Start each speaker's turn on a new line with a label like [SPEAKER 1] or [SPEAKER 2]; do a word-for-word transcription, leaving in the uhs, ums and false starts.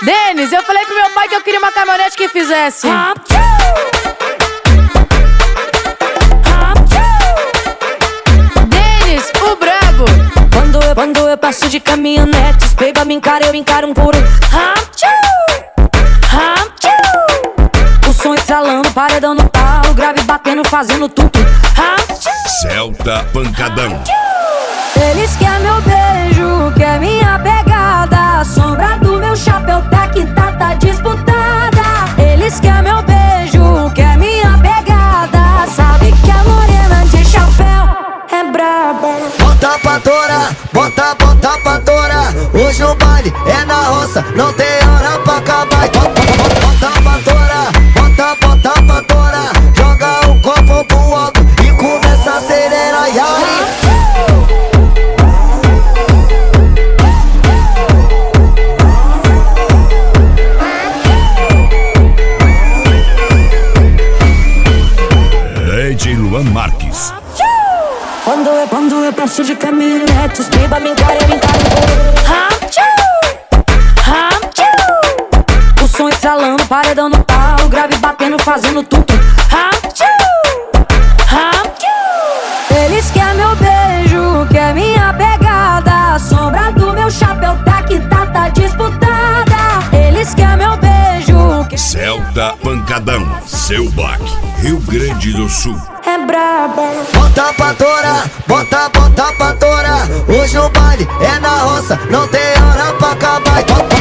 [SPEAKER 1] Denis, eu falei pro meu pai que eu queria uma caminhonete que fizesse Denis, o brabo.
[SPEAKER 2] Quando eu, quando eu passo de caminhonete, os peiba me encaram, eu encaro um por um. O som estralando, paredão no talo, grave batendo, fazendo tum-tum.
[SPEAKER 3] Celta Pancadão.
[SPEAKER 2] Eles querem meu beijo, quer minha pegada. A sombra do meu chapéu tá que tá, tá disputada. Eles querem meu beijo, quer minha pegada. Sabe que a morena de chapéu é braba.
[SPEAKER 4] Bota pra torar, bota, bota pra torar. Hoje o baile é na roça, não tem hora pra acabar. Bota, bota, bota pra torar, bota, bota pra torar. Joga o copo pro alto e começa a acelerar. E aí?
[SPEAKER 3] D J Luan Marques.
[SPEAKER 2] Quando eu, quando eu passo de caminhonete, os peiba me encaram, eu encaro um por um. O som estralando, paredão no talo, grave batendo, fazendo tum-tum. Eles querem meu beijo, quer minha pegada. A sombra do meu chapéu tá que tá, tá disputada. Eles querem meu beijo, quer...
[SPEAKER 3] Celta Pancadão, seu baque, Rio Grande do Sul.
[SPEAKER 2] É braba.
[SPEAKER 4] Bota pra torar, bota, bota pra torar. Hoje o baile é na roça, não tem hora pra acabar. Bota,